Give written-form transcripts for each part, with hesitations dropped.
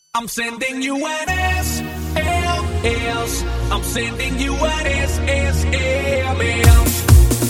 I'm sending you an SLS. I'm sending you an SSMS.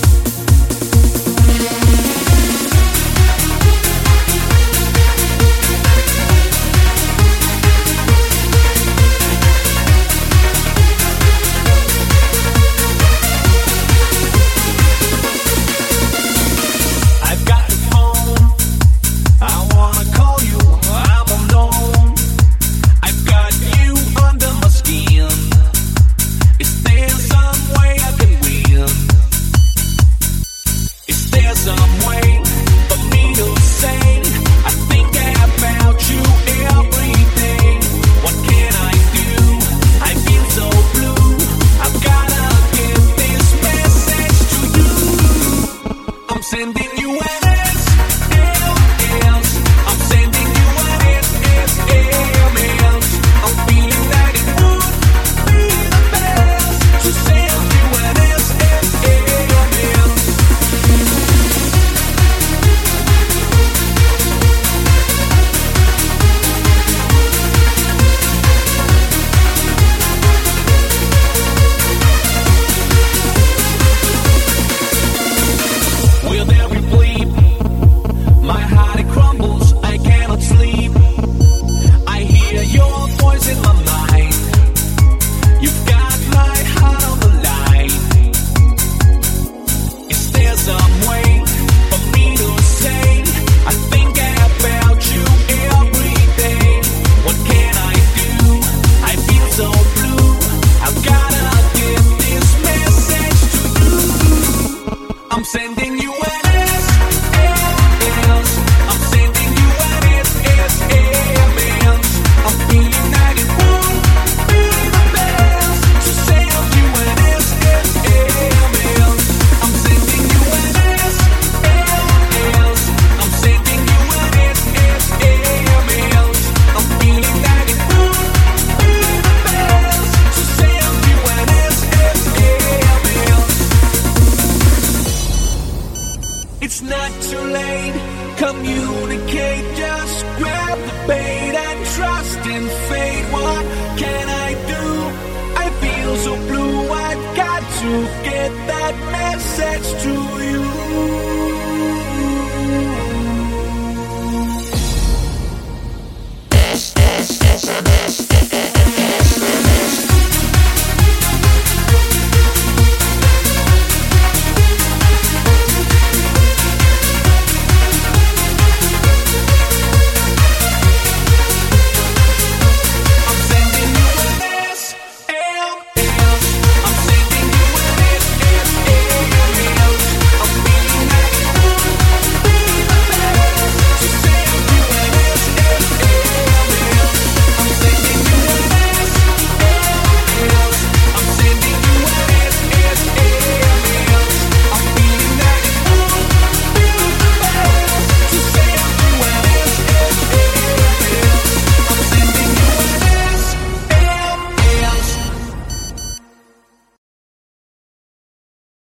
It's not too late, communicate, just grab the bait and trust in fate. What can I do? I feel so blue, I've got to get that message to you.